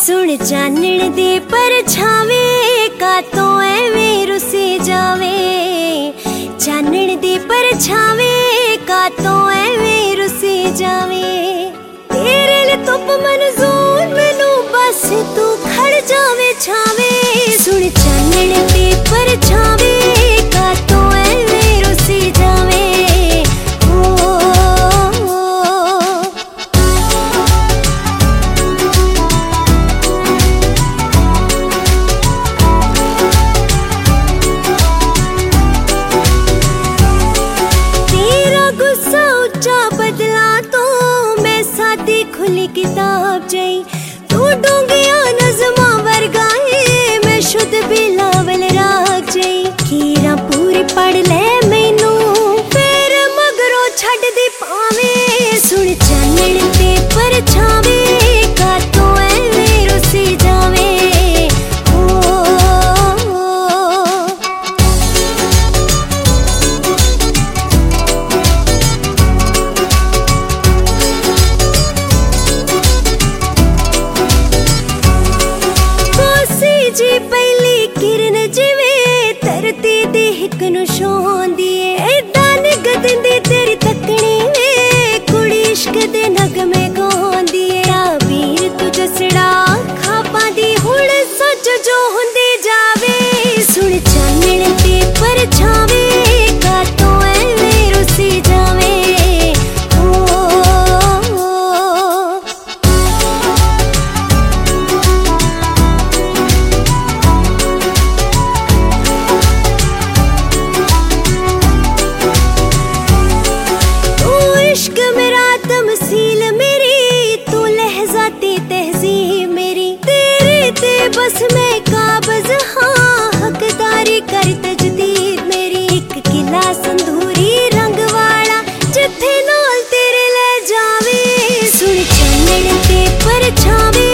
सुन चानण दे परछावे का तो एवें रुसी जावे, चानण दे परछावे का तो एवें रुसी जावे। तेरे लिए तुप मंजूर मैनू बस तू खड़ जावे छावे। सुन चानण दे परछावे का तो एवें रुसी जावे। खुली किताब जई तू डूंगिया नज़मा वर्गाए, मैं शुद्ध बिलावल राग जई। खीरा पूरी पढ़ ले मैनू फिर मगरों छड़ दी पावे। सुन चानण ते परछावे का तो एवें रुसी जावे। जी पहली किरण जिवें धरती दी हिक नूं छूंदी ऐ, ऐदां निगदंदी तेरी तकनी वे कुड़ी इश्क दे नगमे गाउंदी ऐ। ताबीर तू जसड़ा खापां दी हुण सच जो हुंदी जावे। सुन चानण ते परछावे का तो एवें रुसी जावे। इश्क मेरा तमसील मेरी, तू लहज़ाती तहज़ीब मेरी। तेरे ते बस मैं काबज़ हाँ, हकदारी कर तजदीद मेरी। एक किला संधूरी रंग वाला जिथे नाल तेरे ले जावे। सुन चानण ते परछावे